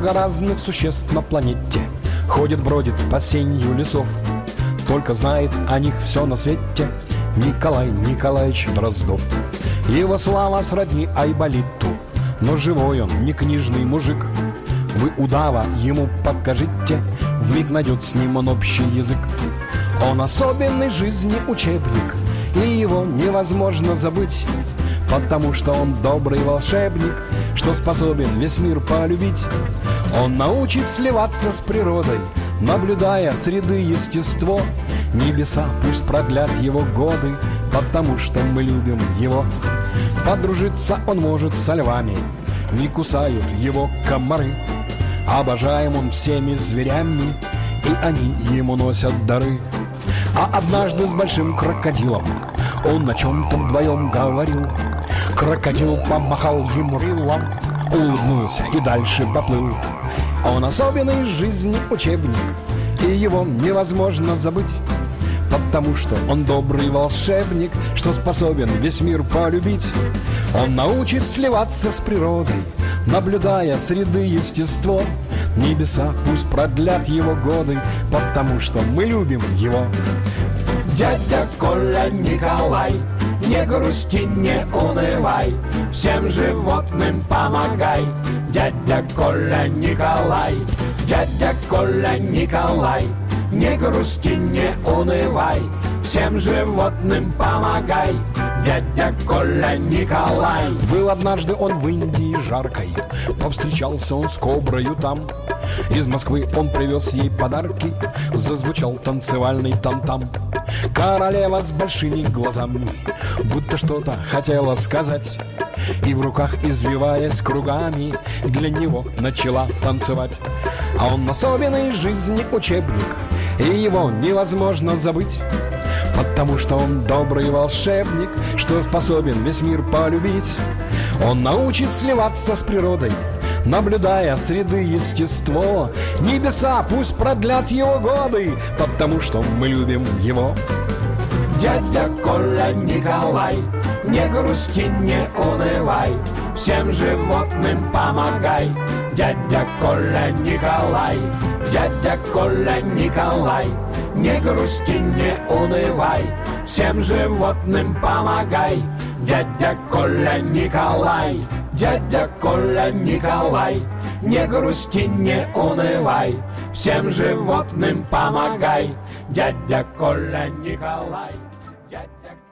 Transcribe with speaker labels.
Speaker 1: Много разных существ на планете ходит, бродит под сенью лесов. Только знает о них все на свете Николай Николаевич Дроздов. Его слава сродни Айболиту, но живой он не книжный мужик. Вы, удава, ему покажите, вмиг найдет с ним он общий язык. Он особенный жизни учебник, и его невозможно забыть, потому что он добрый волшебник, что способен весь мир полюбить. Он научит сливаться с природой, наблюдая среды естество. Небеса пусть продлят его годы, потому что мы любим его. Подружиться он может со львами, не кусают его комары. Обожаем он всеми зверями, и они ему носят дары. А однажды с большим крокодилом он о чем-то вдвоем говорил. Крокодил помахал ему рылом, улыбнулся и дальше поплыл. Он особенный жизни учебник, и его невозможно забыть, потому что он добрый волшебник, что способен весь мир полюбить. Он научит сливаться с природой, наблюдая среды естество. Небеса пусть продлят его годы, потому что мы любим его.
Speaker 2: Дядя Коля Николай, не грусти, не унывай, всем животным помогай. Дядя Коля Николай, дядя Коля Николай, не грусти, не унывай, всем животным помогай. Дядя Коля Николай.
Speaker 1: Был однажды он в Индии жаркой, повстречался он с коброю там. Из Москвы он привез ей подарки, зазвучал танцевальный там-там. Королева с большими глазами будто что-то хотела сказать, и в руках, извиваясь кругами, для него начала танцевать. А он особенный жизни учебник, и его невозможно забыть, потому что он добрый волшебник, что способен весь мир полюбить. Он научит сливаться с природой, наблюдая среды естество. Небеса пусть продлят его годы, потому что мы любим его.
Speaker 2: Дядя Коля Николай, не грусти, не унывай, всем животным помогай. Дядя Коля Николай, дядя Коля Николай, не грусти, не унывай, всем животным помогай. Дядя Коля Николай, дядя Коля Николай, не грусти, не унывай, всем животным помогай. Дядя Коля Николай, дядя